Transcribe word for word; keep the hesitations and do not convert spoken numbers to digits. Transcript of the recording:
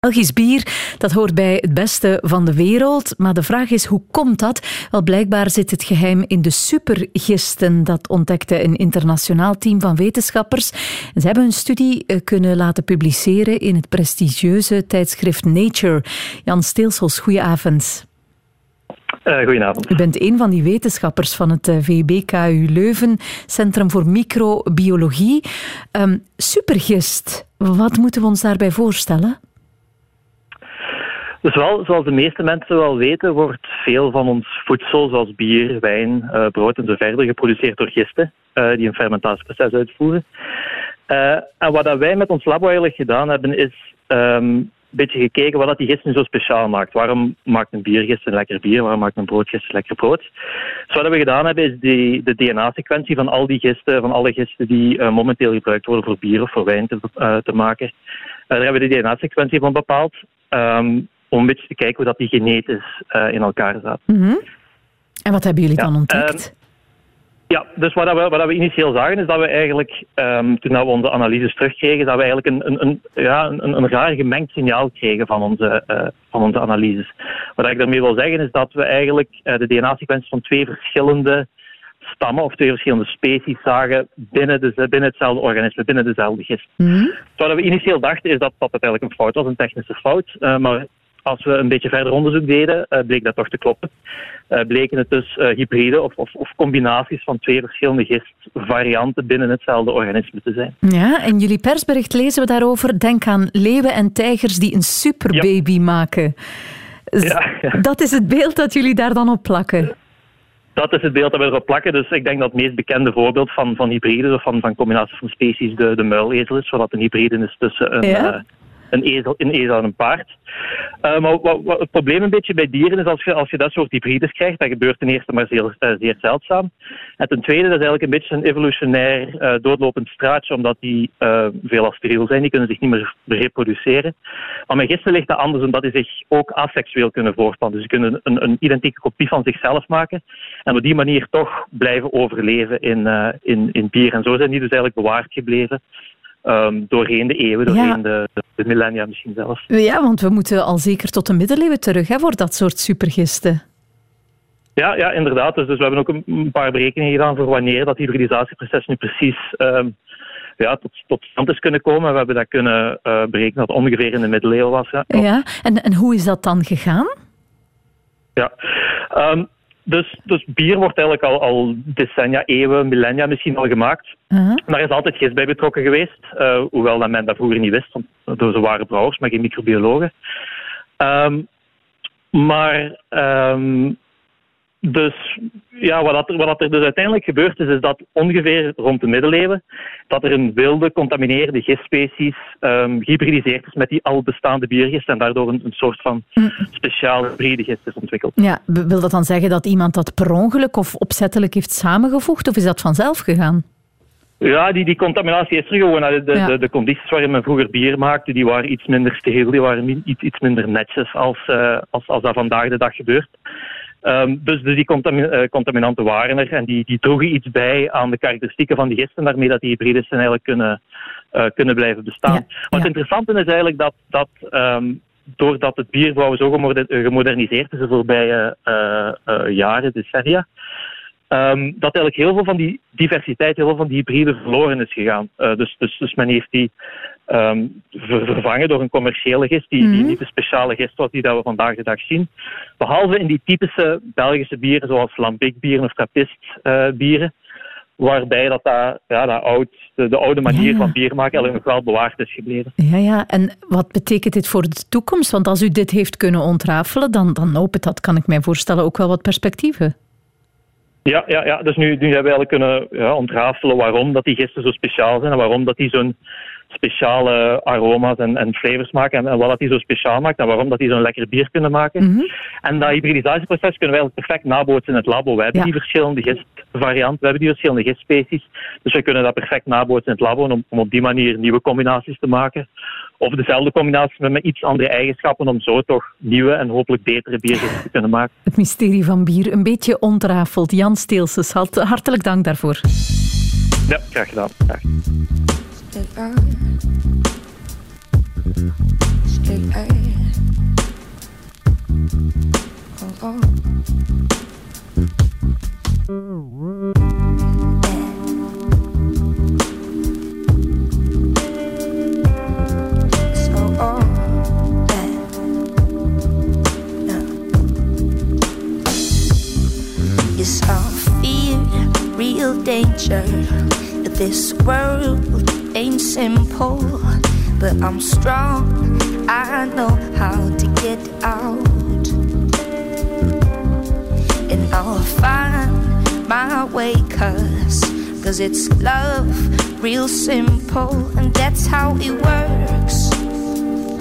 Belgisch bier, dat hoort bij het beste van de wereld. Maar de vraag is, hoe komt dat? Wel, blijkbaar zit het geheim in de supergisten. Dat ontdekte een internationaal team van wetenschappers. Ze hebben hun studie kunnen laten publiceren in het prestigieuze tijdschrift Nature. Jan Steelsels, goedenavond. Uh, goedenavond. U bent een van die wetenschappers van het V U B K U Leuven, Centrum voor Microbiologie. Um, supergist, wat moeten we ons daarbij voorstellen? Dus wel, zoals de meeste mensen wel weten, wordt veel van ons voedsel, zoals bier, wijn, uh, brood en zo verder, geproduceerd door gisten uh, die een fermentatieproces uitvoeren. Uh, en wat dat wij met ons labo eigenlijk gedaan hebben, is um, een beetje gekeken wat dat die gist nu zo speciaal maakt. Waarom maakt een biergist een lekker bier? Waarom maakt een broodgist een lekker brood? Dus wat we gedaan hebben, is die, de D N A-sequentie van al die gisten, van alle gisten die uh, momenteel gebruikt worden voor bier of voor wijn te, uh, te maken. Uh, daar hebben we de D N A-sequentie van bepaald. Um, om een beetje te kijken hoe dat die genetisch uh, in elkaar zat. Mm-hmm. En wat hebben jullie ja, dan ontdekt? Uh, ja, dus wat we, wat we initieel zagen is dat we eigenlijk, um, toen we onze analyses terugkregen, dat we eigenlijk een, een, een, ja, een, een raar gemengd signaal kregen van onze, uh, van onze analyses. Wat ik daarmee wil zeggen is dat we eigenlijk uh, de D N A-sequenties van twee verschillende stammen of twee verschillende species zagen binnen, de, binnen hetzelfde organisme, binnen dezelfde gist. Mm-hmm. Dus wat we initieel dachten is dat dat eigenlijk een fout was, een technische fout, uh, maar als we een beetje verder onderzoek deden, uh, bleek dat toch te kloppen. Uh, bleken het dus uh, hybride of, of, of combinaties van twee verschillende gistvarianten binnen hetzelfde organisme te zijn. Ja, in jullie persbericht lezen we daarover. Denk aan leeuwen en tijgers die een superbaby ja. maken. Ja, ja. Dat is het beeld dat jullie daar dan op plakken. Dat is het beeld dat we erop plakken. Dus ik denk dat het meest bekende voorbeeld van, van hybride of van, van combinaties van species de, de muilezel is, wat een hybride is tussen een... Ja? Uh, Een ezel, een ezel en een paard. Uh, maar wat, wat het probleem een beetje bij dieren is als je, als je dat soort hybrides krijgt, dat gebeurt ten eerste maar zeer, uh, zeer zeldzaam. En ten tweede, dat is eigenlijk een beetje een evolutionair uh, doodlopend straatje, omdat die uh, veel steriel zijn, die kunnen zich niet meer reproduceren. Maar met gisten ligt dat anders, omdat die zich ook asexueel kunnen voortplanten. Dus ze kunnen een, een identieke kopie van zichzelf maken en op die manier toch blijven overleven in, uh, in, in bier. En zo zijn die dus eigenlijk bewaard gebleven. Um, doorheen de eeuwen, doorheen ja. de, de millennia misschien zelfs. Ja, want we moeten al zeker tot de middeleeuwen terug hè, voor dat soort supergisten. Ja, ja inderdaad. Dus, dus we hebben ook een, een paar berekeningen gedaan voor wanneer dat hybridisatieproces nu precies um, ja, tot, tot stand is kunnen komen. We hebben dat kunnen uh, berekenen dat het ongeveer in de middeleeuwen was. Ja, ja. En, en hoe is dat dan gegaan? Ja, um, Dus, dus bier wordt eigenlijk al, al decennia, eeuwen, millennia misschien al gemaakt. Uh-huh. Daar is altijd gist bij betrokken geweest. Uh, hoewel dat men dat vroeger niet wist. Want ze waren brouwers, maar geen microbiologen. Um, maar... Um, Dus ja, wat, dat, wat er dus uiteindelijk gebeurd is, is dat ongeveer rond de middeleeuwen dat er een wilde, contaminerende gistspecies um, gehybridiseerd is met die al bestaande biergist en daardoor een, een soort van speciale hybride gist is ontwikkeld. Ja, wil dat dan zeggen dat iemand dat per ongeluk of opzettelijk heeft samengevoegd, of is dat vanzelf gegaan? Ja, die, die contaminatie is er gewoon. De, de, ja. de, de condities waarin men vroeger bier maakte, die waren iets minder steriel, die waren iets, iets minder netjes als, uh, als, als dat vandaag de dag gebeurt. Um, dus, dus die contamin- uh, contaminanten waren er en die, die droegen iets bij aan de karakteristieken van die gisten, daarmee dat die hybrides eigenlijk kunnen, uh, kunnen blijven bestaan. Ja, ja. Wat interessant is eigenlijk dat, dat um, doordat het bierbrouwen zo gemoder- gemoderniseerd is de voorbije uh, uh, jaren, decennia, um, dat eigenlijk heel veel van die diversiteit, heel veel van die hybriden verloren is gegaan. Uh, dus, dus, dus men heeft die Um, ver- vervangen door een commerciële gist, die, die niet de speciale gist was die dat we vandaag de dag zien. Behalve in die typische Belgische bieren, zoals lambic-bieren of trappist-bieren, uh, waarbij dat, dat, ja, dat oud, de, de oude manier ja, ja. van bier maken eigenlijk nog wel bewaard is gebleven. Ja, ja. En wat betekent dit voor de toekomst? Want als u dit heeft kunnen ontrafelen, dan, dan opent dat, kan ik mij voorstellen, ook wel wat perspectieven. Ja, ja, ja. Dus nu, nu hebben we eigenlijk kunnen ja, ontrafelen waarom dat die gisten zo speciaal zijn en waarom dat die zo'n speciale aroma's en, en flavors maken en, en wat dat die zo speciaal maakt en waarom dat die zo'n lekker bier kunnen maken. Mm-hmm. En dat hybridisatieproces kunnen we eigenlijk perfect nabootsen in het labo. We hebben ja. die verschillende gistvarianten, we hebben die verschillende gistspecies, dus we kunnen dat perfect nabootsen in het labo om, om op die manier nieuwe combinaties te maken. Of dezelfde combinaties met, met iets andere eigenschappen om zo toch nieuwe en hopelijk betere biergisten te kunnen maken. Het mysterie van bier een beetje ontrafeld. Jan Steelsels, hartelijk dank daarvoor. Ja, graag gedaan. Graag. Straight Yes, I fear real danger. This world ain't simple, but I'm strong. I know how to get out, and I'll find my way, cause, cause it's love, real simple, and that's how it works.